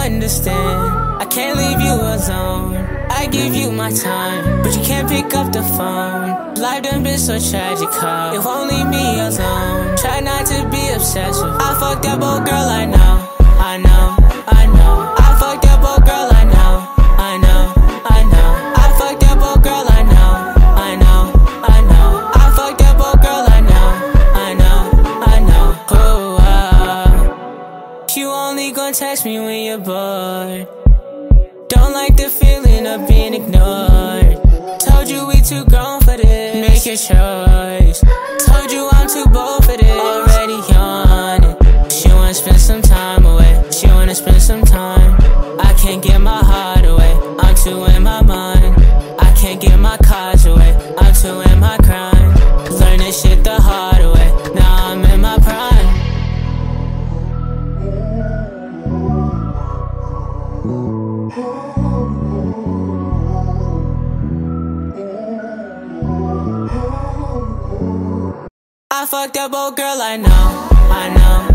understand, I can't leave you alone. I give you my time, but you can't pick up the phone. Life done been so tragic, huh? If only me alone. Try not to be obsessive. I fucked up, old girl, I know. I know, I know. I fucked up, old girl, I know. I know, I know. I fucked up, old girl, I know. I know, I know. I fucked up, old girl, I know. I know, I know. Oh, you only gon' text me when you're bored. Don't like the feeling of being ignored. Told you we too grown for this. Make your choice. Told you I'm too bold for this. Already yawning. She wanna spend some time away. She wanna spend some time. I can't get my heart away. I'm too in my mind. I can't get my cards away. I'm too in my grind. Learn this shit the hard way. Now I'm in my prime. I fucked up, old girl, I know, I know.